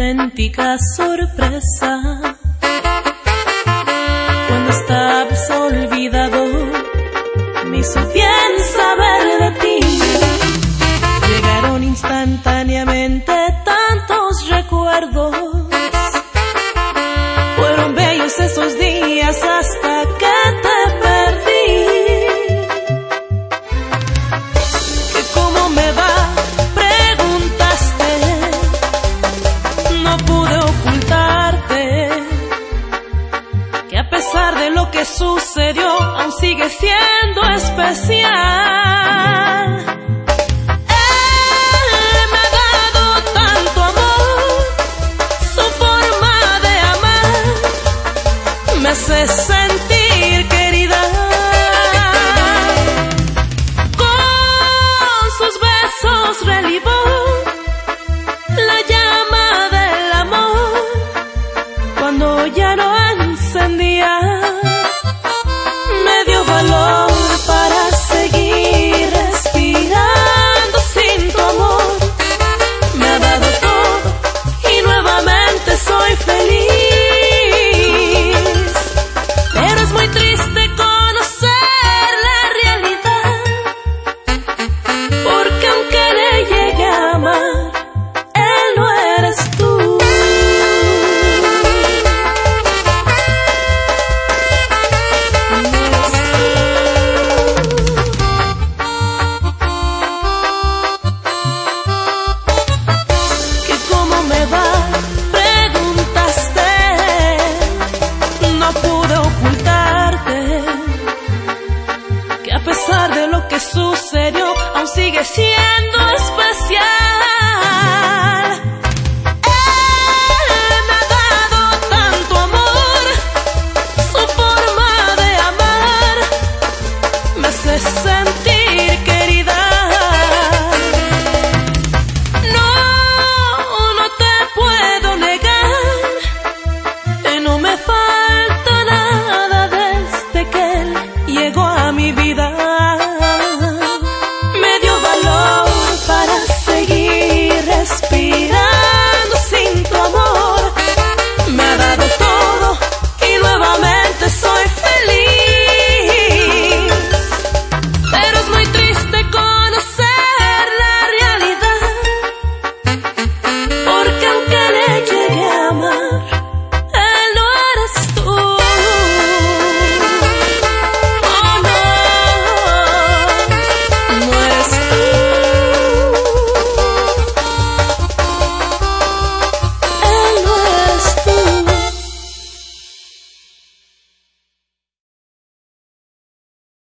auténtica sorpresa cuando estabas olvidado. Me hizo bien saber de ti. Llegaron instantáneamente tantos recuerdos. Fueron bellos esos días hasta que te perdí. Que cómo me va, preguntaste. No pude ocultarte que a pesar de lo que sucedió, aún sigue siendo especial.